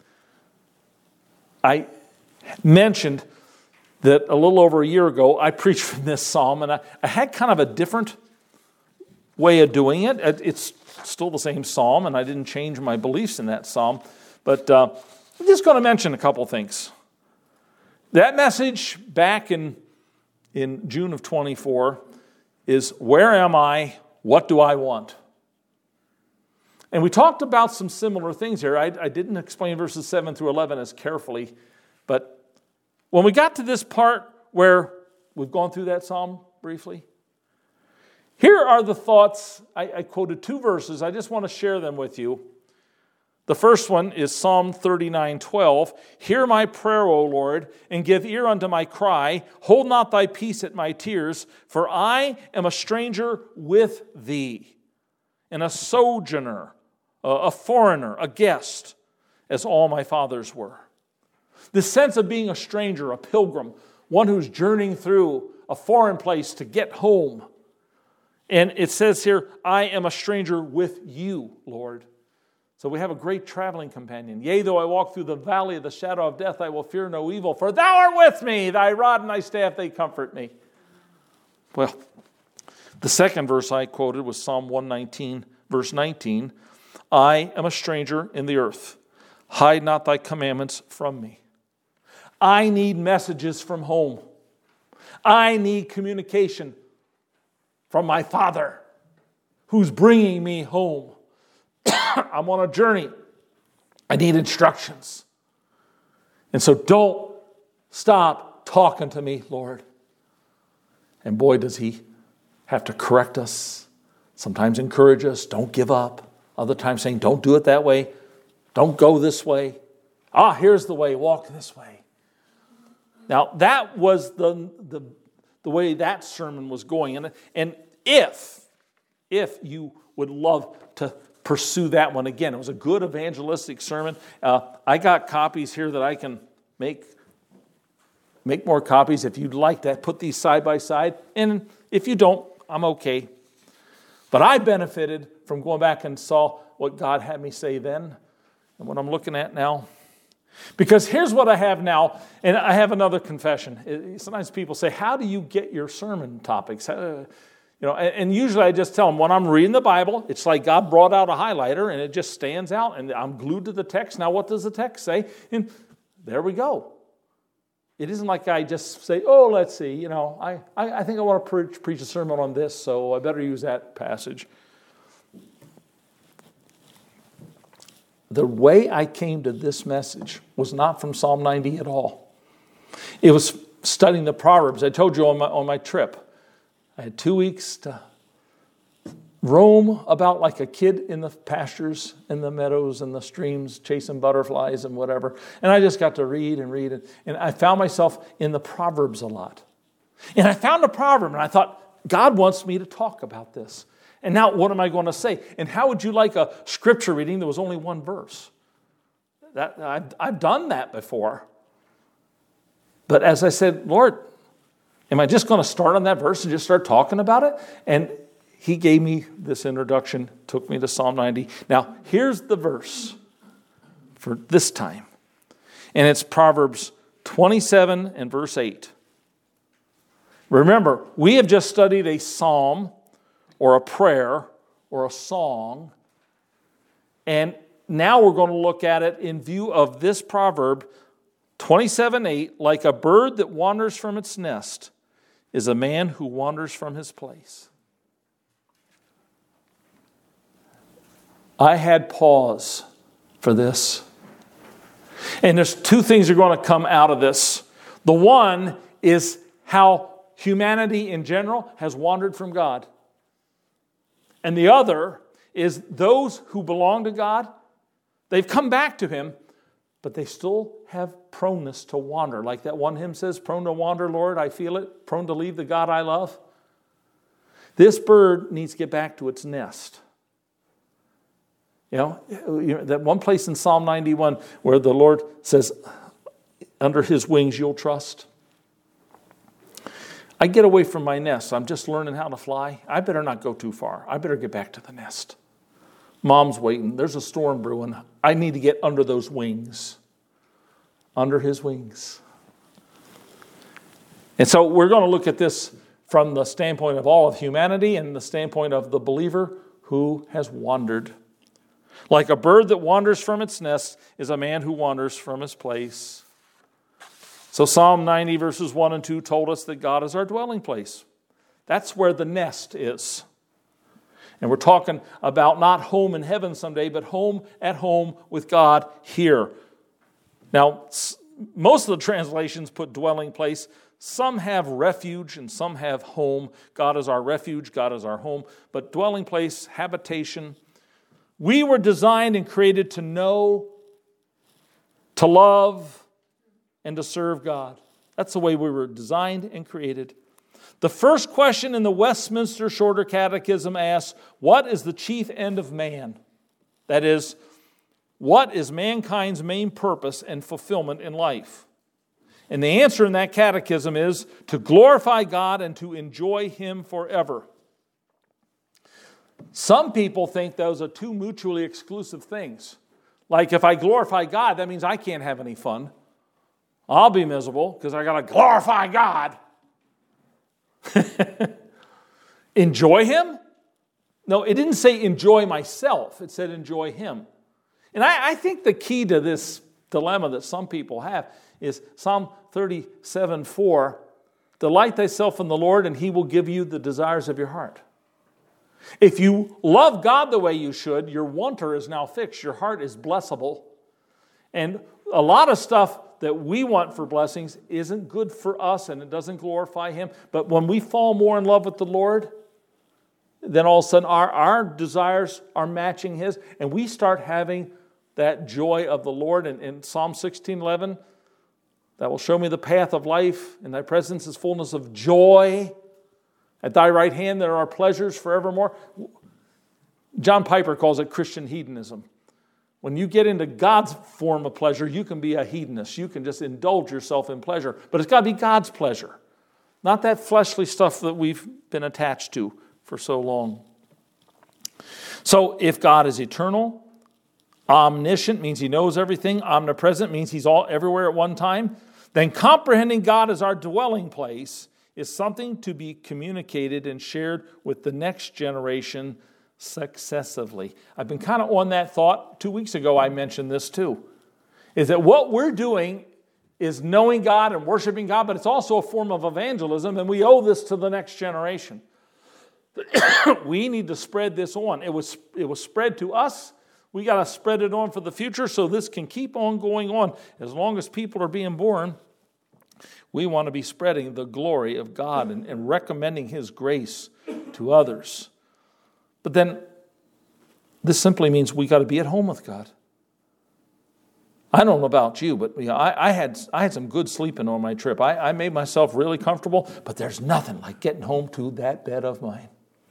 I mentioned that a little over a year ago, I preached from this psalm, and I had kind of a different way of doing it. It's still the same psalm, and I didn't change my beliefs in that psalm. But I'm just going to mention a couple things. That message back in June of 24 is, where am I? What do I want? And we talked about some similar things here. I didn't explain verses 7 through 11 as carefully, but when we got to this part where we've gone through that psalm briefly, here are the thoughts. I quoted 2 verses. I just want to share them with you. The first one is Psalm 39:12. Hear my prayer, O Lord, and give ear unto my cry. Hold not thy peace at my tears, for I am a stranger with thee, and a sojourner, a foreigner, a guest, as all my fathers were. The sense of being a stranger, a pilgrim, one who's journeying through a foreign place to get home. And it says here, I am a stranger with you, Lord. So we have a great traveling companion. Yea, though I walk through the valley of the shadow of death, I will fear no evil, for thou art with me, thy rod and thy staff, they comfort me. Well, the second verse I quoted was Psalm 119, verse 19. I am a stranger in the earth. Hide not thy commandments from me. I need messages from home. I need communication from my Father who's bringing me home. I'm on a journey. I need instructions. And so don't stop talking to me, Lord. And boy, does he have to correct us, sometimes encourage us, don't give up. Other times saying, don't do it that way. Don't go this way. Here's the way, walk this way. Now, that was the way that sermon was going. And if you would love to pursue that one again, it was a good evangelistic sermon. I got copies here that I can make more copies if you'd like that. Put these side by side. And if you don't, I'm okay. But I benefited from going back and saw what God had me say then and what I'm looking at now. Because here's what I have now, and I have another confession. Sometimes people say, how do you get your sermon topics? And usually I just tell them, when I'm reading the Bible, it's like God brought out a highlighter and it just stands out and I'm glued to the text. Now what does the text say? And there we go. It isn't like I just say, let's see, I think I want to preach a sermon on this, so I better use that passage. The way I came to this message was not from Psalm 90 at all. It was studying the Proverbs. I told you on my trip, I had 2 weeks to roam about like a kid in the pastures and the meadows and the streams, chasing butterflies and whatever. And I just got to read. And I found myself in the Proverbs a lot. And I found a proverb and I thought, God wants me to talk about this. And now what am I going to say? And how would you like a scripture reading that was only one verse? I've done that before. But as I said, Lord, am I just going to start on that verse and just start talking about it? And he gave me this introduction, took me to Psalm 90. Now, here's the verse for this time. And it's Proverbs 27 and verse 8. Remember, we have just studied a psalm or a prayer or a song. And now we're going to look at it in view of this proverb, 27:8. Like a bird that wanders from its nest is a man who wanders from his place. I had pause for this. And there's two things that are going to come out of this. The one is how humanity in general has wandered from God. And the other is those who belong to God, they've come back to Him, but they still have proneness to wander. Like that one hymn says, prone to wander, Lord, I feel it. Prone to leave the God I love. This bird needs to get back to its nest. You know, that one place in Psalm 91 where the Lord says, under His wings you'll trust. I get away from my nest. I'm just learning how to fly. I better not go too far. I better get back to the nest. Mom's waiting. There's a storm brewing. I need to get under those wings. Under His wings. And so we're going to look at this from the standpoint of all of humanity and the standpoint of the believer who has wandered. Like a bird that wanders from its nest is a man who wanders from his place. So Psalm 90 verses 1 and 2 told us that God is our dwelling place. That's where the nest is. And we're talking about not home in heaven someday, but home at home with God here. Now, most of the translations put dwelling place. Some have refuge and some have home. God is our refuge, God is our home. But dwelling place, habitation. We were designed and created to know, to love, and to serve God. That's the way we were designed and created. The first question in the Westminster Shorter Catechism asks, what is the chief end of man? That is, what is mankind's main purpose and fulfillment in life? And the answer in that catechism is to glorify God and to enjoy Him forever. Some people think those are two mutually exclusive things. Like if I glorify God, that means I can't have any fun. I'll be miserable because I got to glorify God. Enjoy Him? No, it didn't say enjoy myself. It said enjoy Him. And I think the key to this dilemma that some people have is Psalm 37:4. Delight thyself in the Lord, and He will give you the desires of your heart. If you love God the way you should, your wanter is now fixed. Your heart is blessable. And a lot of stuff that we want for blessings isn't good for us and it doesn't glorify Him. But when we fall more in love with the Lord, then all of a sudden our desires are matching His, and we start having that joy of the Lord. And in Psalm 16:11, that will show me the path of life. In thy presence is fullness of joy. At thy right hand there are pleasures forevermore. John Piper calls it Christian hedonism. When you get into God's form of pleasure, you can be a hedonist. You can just indulge yourself in pleasure. But it's got to be God's pleasure, not that fleshly stuff that we've been attached to for so long. So if God is eternal, omniscient means He knows everything, omnipresent means He's all everywhere at one time, then comprehending God as our dwelling place is something to be communicated and shared with the next generation successively. I've been kind of on that thought. 2 weeks ago I mentioned this too, is that what we're doing is knowing God and worshiping God, but it's also a form of evangelism, and we owe this to the next generation. We need to spread this on. It was spread to us. We got to spread it on for the future so this can keep on going on. As long as people are being born, we want to be spreading the glory of God and recommending His grace to others. But then this simply means we got to be at home with God. I don't know about you, but I had some good sleeping on my trip. I made myself really comfortable, but there's nothing like getting home to that bed of mine.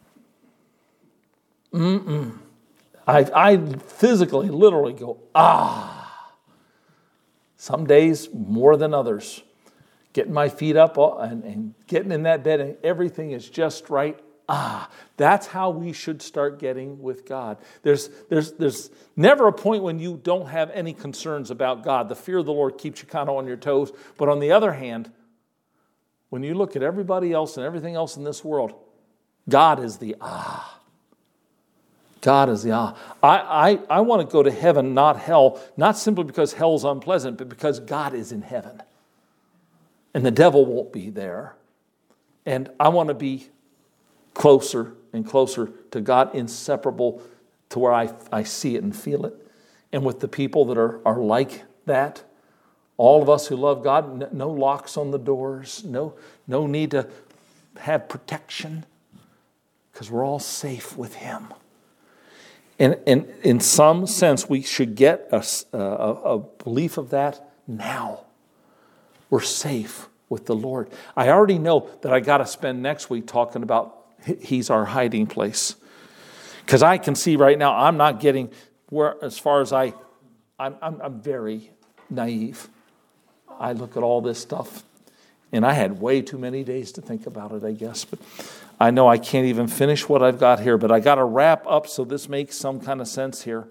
I physically, literally go, ah. Some days more than others. Getting my feet up and getting in that bed and everything is just right. Ah, that's how we should start getting with God. There's never a point when you don't have any concerns about God. The fear of the Lord keeps you kind of on your toes. But on the other hand, when you look at everybody else and everything else in this world, God is the ah. God is the ah. I want to go to heaven, not hell, not simply because hell's unpleasant, but because God is in heaven. And the devil won't be there. And I want to be closer and closer to God, inseparable to where I see it and feel it. And with the people that are like that, all of us who love God, no locks on the doors, no need to have protection, because we're all safe with Him. And in some sense, we should get a belief of that now. We're safe with the Lord. I already know that I got to spend next week talking about He's our hiding place. Because I can see right now I'm not getting where, as far as I'm very naive. I look at all this stuff, and I had way too many days to think about it, I guess. But I know I can't even finish what I've got here, but I got to wrap up so this makes some kind of sense here.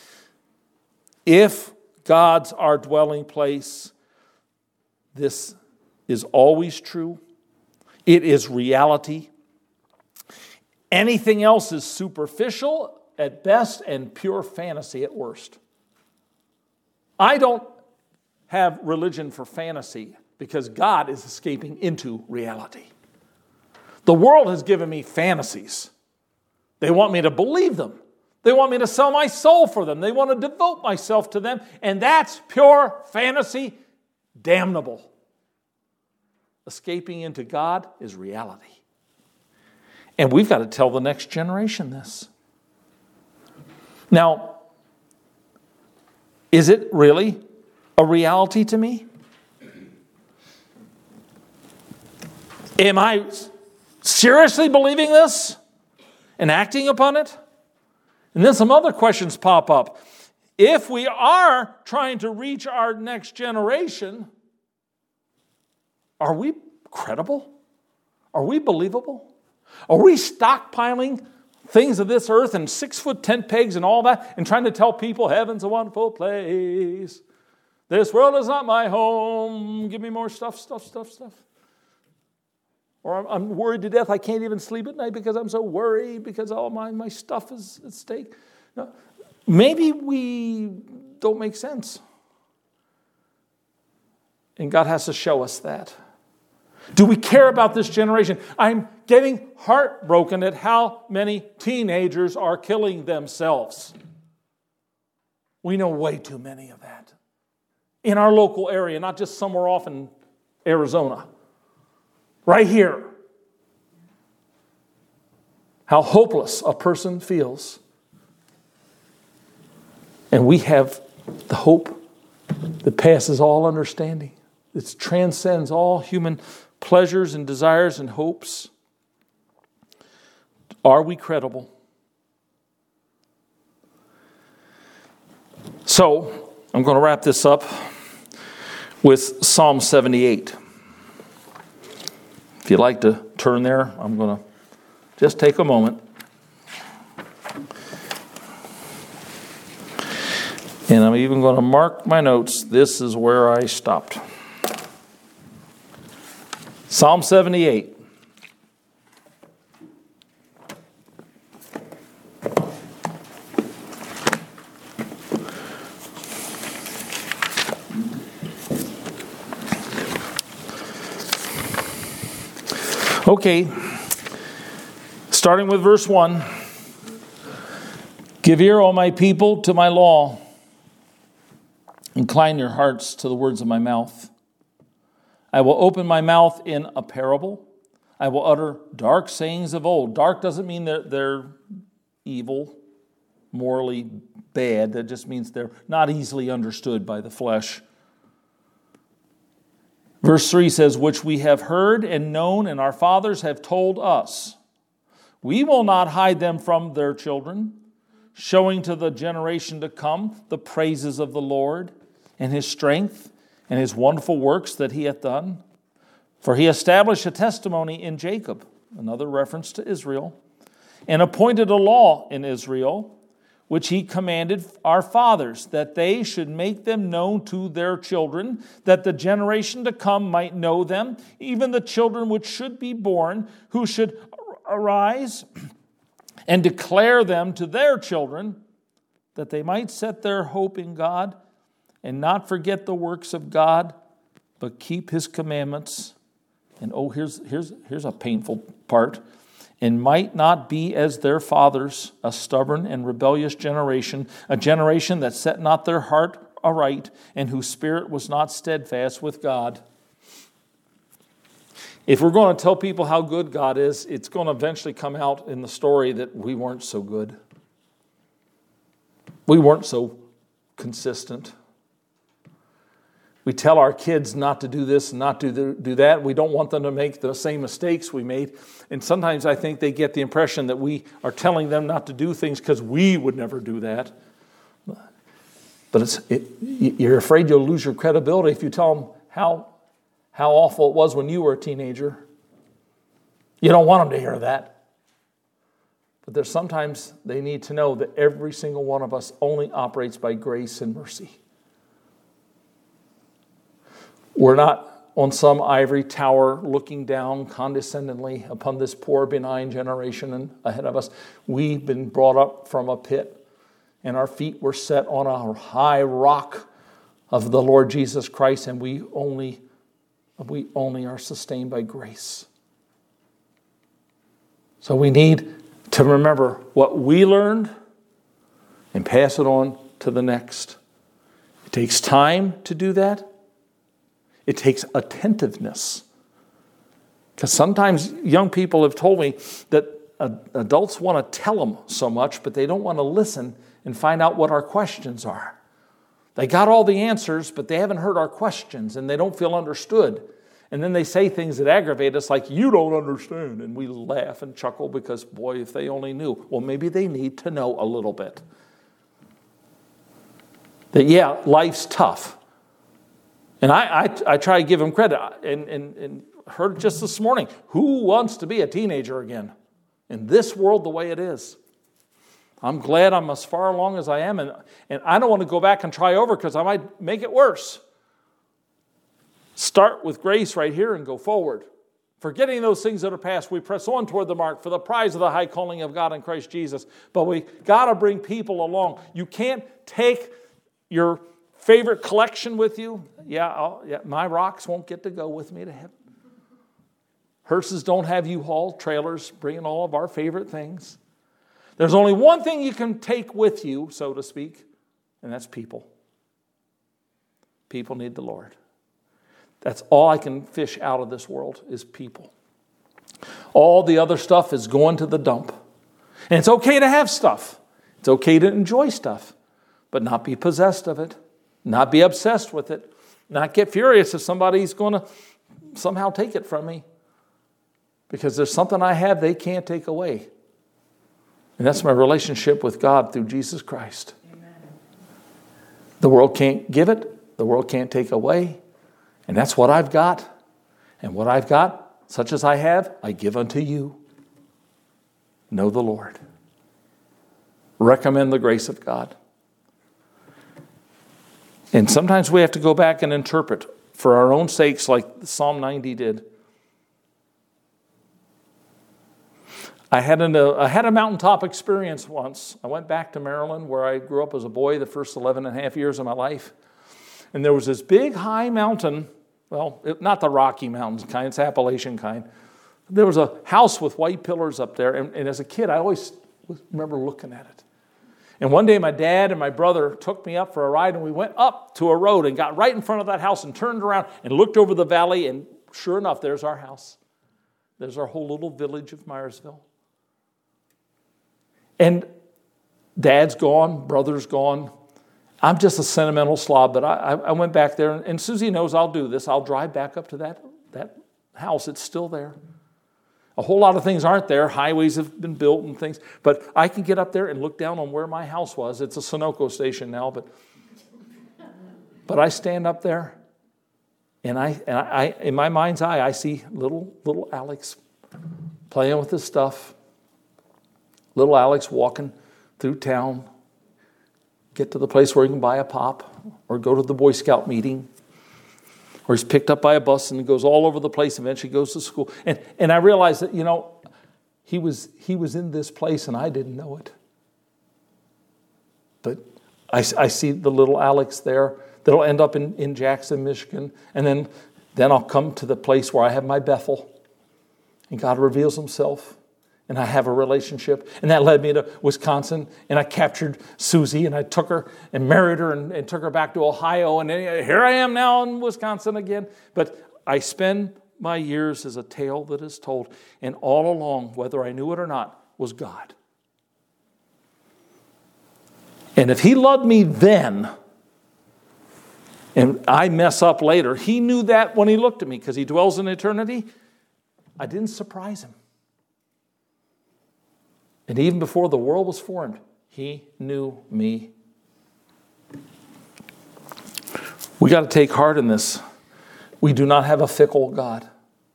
If God's our dwelling place, this is always true. It is reality. Anything else is superficial at best and pure fantasy at worst. I don't have religion for fantasy because God is escaping into reality. The world has given me fantasies. They want me to believe them. They want me to sell my soul for them. They want to devote myself to them. And that's pure fantasy, damnable. Escaping into God is reality. And we've got to tell the next generation this. Now, is it really a reality to me? Am I seriously believing this and acting upon it? And then some other questions pop up. If we are trying to reach our next generation, are we credible? Are we believable? Are we stockpiling things of this earth and 6-foot tent pegs and all that and trying to tell people heaven's a wonderful place? This world is not my home. Give me more stuff. Or I'm worried to death. I can't even sleep at night because I'm so worried because all my stuff is at stake. No, maybe we don't make sense. And God has to show us that. Do we care about this generation? I'm getting heartbroken at how many teenagers are killing themselves. We know way too many of that. in our local area, not just somewhere off in Arizona. Right here. How hopeless a person feels. And we have the hope that passes all understanding. It transcends all human pleasures and desires and hopes. Are we credible? So, I'm going to wrap this up with Psalm 78. If you'd like to turn there, I'm going to just take a moment. And I'm even going to mark my notes. This is where I stopped. Psalm 78. Okay, starting with verse 1. Give ear, O my people, to my law. Incline your hearts to the words of my mouth. I will open my mouth in a parable. I will utter dark sayings of old. Dark doesn't mean that they're evil, morally bad. That just means they're not easily understood by the flesh. Verse 3 says, which we have heard and known, and our fathers have told us. We will not hide them from their children, showing to the generation to come the praises of the Lord and his strength and his wonderful works that he hath done. For he established a testimony in Jacob, another reference to Israel, and appointed a law in Israel, which he commanded our fathers, that they should make them known to their children, that the generation to come might know them, even the children which should be born, who should arise and declare them to their children, that they might set their hope in God and not forget the works of God, but keep his commandments. And here's a painful part. And might not be as their fathers, a stubborn and rebellious generation, a generation that set not their heart aright, and whose spirit was not steadfast with God. If we're going to tell people how good God is, it's going to eventually come out in the story that we weren't so good. We weren't so consistent. We tell our kids not to do this and not to do that. We don't want them to make the same mistakes we made. And sometimes I think they get the impression that we are telling them not to do things because we would never do that. But you're afraid you'll lose your credibility if you tell them how awful it was when you were a teenager. You don't want them to hear that. But there's sometimes they need to know that every single one of us only operates by grace and mercy. We're not on some ivory tower looking down condescendingly upon this poor, benign generation ahead of us. We've been brought up from a pit, and our feet were set on a high rock of the Lord Jesus Christ, and we only are sustained by grace. So we need to remember what we learned and pass it on to the next. It takes time to do that. It takes attentiveness. Because sometimes young people have told me that adults want to tell them so much, but they don't want to listen and find out what our questions are. They got all the answers, but they haven't heard our questions, and they don't feel understood. And then they say things that aggravate us, like, you don't understand. And we laugh and chuckle because, boy, if they only knew. Well, maybe they need to know a little bit. That, yeah, life's tough. And I try to give them credit. And heard just this morning, who wants to be a teenager again in this world the way it is? I'm glad I'm as far along as I am, and I don't want to go back and try over because I might make it worse. Start with grace right here and go forward. Forgetting those things that are past, we press on toward the mark for the prize of the high calling of God in Christ Jesus. But we got to bring people along. You can't take your favorite collection with you. Yeah, my rocks won't get to go with me to heaven. Hearses don't have U-Haul trailers bringing all of our favorite things. There's only one thing you can take with you, so to speak, and that's people. People need the Lord. That's all I can fish out of this world is people. All the other stuff is going to the dump. And it's okay to have stuff. It's okay to enjoy stuff, but not be possessed of it, not be obsessed with it, not get furious if somebody's going to somehow take it from me, because there's something I have they can't take away. And that's my relationship with God through Jesus Christ. Amen. The world can't give it. The world can't take away. And that's what I've got. And what I've got, such as I have, I give unto you. Know the Lord. Recommend the grace of God. And sometimes we have to go back and interpret for our own sakes, like Psalm 90 did. I had a mountaintop experience once. I went back to Maryland, where I grew up as a boy the first 11 and a half years of my life. And there was this big high mountain, not the Rocky Mountains kind, it's Appalachian kind. There was a house with white pillars up there, and as a kid, I always remember looking at it. And one day my dad and my brother took me up for a ride, and we went up to a road and got right in front of that house and turned around and looked over the valley, and sure enough, there's our house. There's our whole little village of Myersville. And Dad's gone, brother's gone. I'm just a sentimental slob, but I went back there, and Susie knows I'll do this. I'll drive back up to that house. It's still there. A whole lot of things aren't there. Highways have been built and things. But I can get up there and look down on where my house was. It's a Sunoco station now, but I stand up there, and I in my mind's eye, I see little Alex playing with his stuff. Little Alex walking through town, get to the place where he can buy a pop or go to the Boy Scout meeting, or he's picked up by a bus and goes all over the place, eventually goes to school. And I realized that, he was in this place and I didn't know it. But I see the little Alex there that'll end up in Jackson, Michigan. And then I'll come to the place where I have my Bethel. And God reveals himself. And I have a relationship. And that led me to Wisconsin. And I captured Susie, and I took her and married her and took her back to Ohio. And here I am now in Wisconsin again. But I spend my years as a tale that is told. And all along, whether I knew it or not, was God. And if he loved me then, and I mess up later, he knew that when he looked at me, because he dwells in eternity. I didn't surprise him. And even before the world was formed, he knew me. We got to take heart in this. We do not have a fickle God.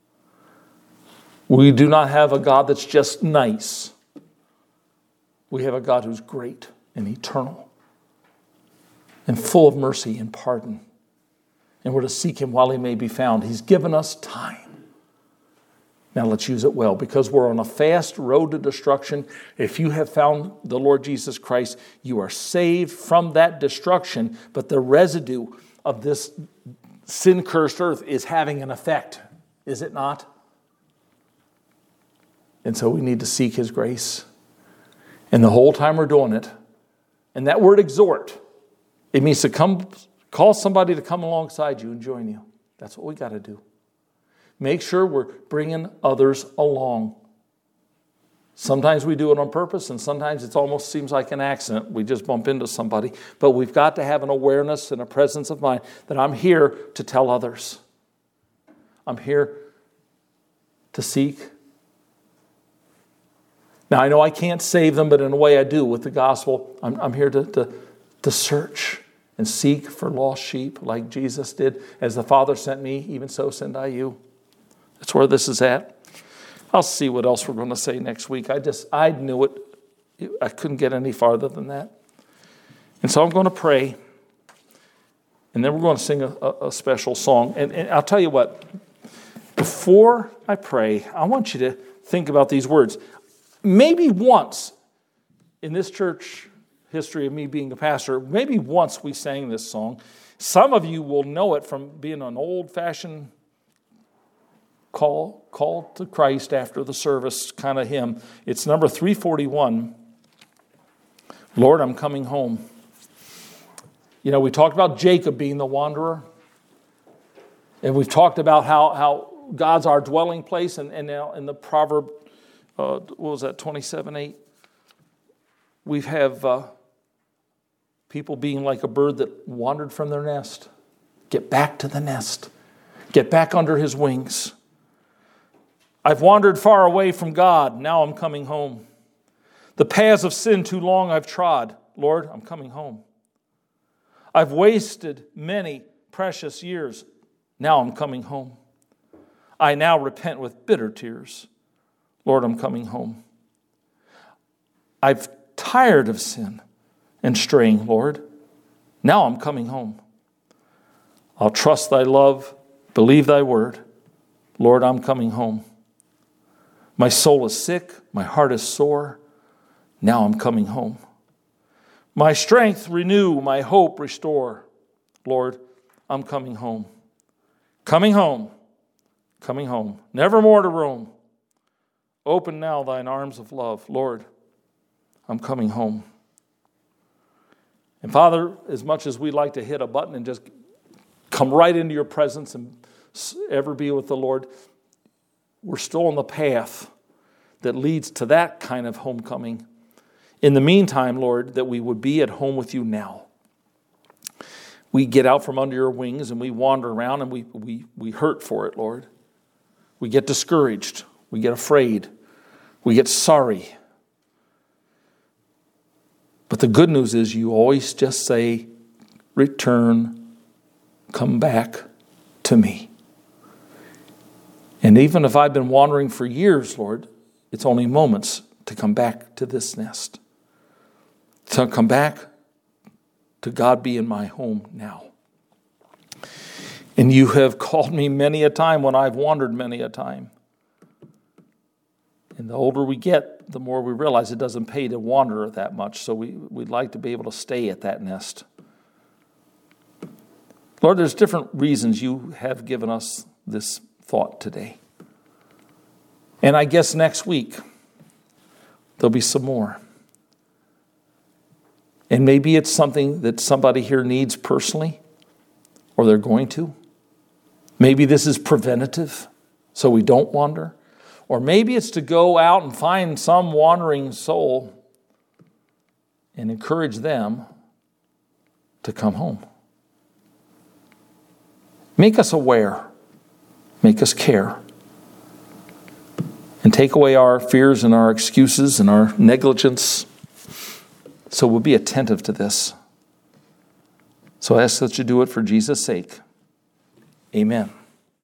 We do not have a God that's just nice. We have a God who's great and eternal and full of mercy and pardon. And we're to seek him while he may be found. He's given us time. Now let's use it well, because we're on a fast road to destruction. If you have found the Lord Jesus Christ, you are saved from that destruction, but the residue of this sin-cursed earth is having an effect, is it not? And so we need to seek his grace. And the whole time we're doing it, and that word exhort, it means to call somebody to come alongside you and join you. That's what we got to do. Make sure we're bringing others along. Sometimes we do it on purpose, and sometimes it almost seems like an accident. We just bump into somebody. But we've got to have an awareness and a presence of mind that I'm here to tell others. I'm here to seek. Now, I know I can't save them, but in a way I do with the gospel. I'm here to search and seek for lost sheep like Jesus did. As the Father sent me, even so send I you. That's where this is at. I'll see what else we're going to say next week. I knew it. I couldn't get any farther than that. And so I'm going to pray. And then we're going to sing a special song. And I'll tell you what. Before I pray, I want you to think about these words. Maybe once in this church history of me being a pastor, maybe once we sang this song. Some of you will know it from being an old-fashioned call to Christ after the service kind of hymn. It's number 341. Lord, I'm coming home. You know, we talked about Jacob being the wanderer. And we've talked about how God's our dwelling place. And now in the proverb, what was that, 27:8? We have people being like a bird that wandered from their nest. Get back to the nest. Get back under his wings. I've wandered far away from God. Now I'm coming home. The paths of sin too long I've trod. Lord, I'm coming home. I've wasted many precious years. Now I'm coming home. I now repent with bitter tears. Lord, I'm coming home. I've tired of sin and straying, Lord. Now I'm coming home. I'll trust thy love, believe thy word. Lord, I'm coming home. My soul is sick, my heart is sore. Now I'm coming home. My strength renew, my hope restore. Lord, I'm coming home. Coming home, coming home, never more to roam. Open now thine arms of love. Lord, I'm coming home. And Father, as much as we like to hit a button and just come right into your presence and ever be with the Lord, we're still on the path that leads to that kind of homecoming. In the meantime, Lord, that we would be at home with you now. We get out from under your wings and we wander around and we hurt for it, Lord. We get discouraged. We get afraid. We get sorry. But the good news is you always just say, return, come back to me. And even if I've been wandering for years, Lord, it's only moments to come back to this nest. To come back to God be in my home now. And you have called me many a time when I've wandered many a time. And the older we get, the more we realize it doesn't pay to wander that much. So we'd like to be able to stay at that nest. Lord, there's different reasons you have given us this thought today. And I guess next week, there'll be some more. And maybe it's something that somebody here needs personally, or they're going to. Maybe this is preventative, so we don't wander. Or maybe it's to go out and find some wandering soul and encourage them to come home. Make us aware. Make us care. And take away our fears and our excuses and our negligence. So we'll be attentive to this. So I ask that you do it for Jesus' sake. Amen.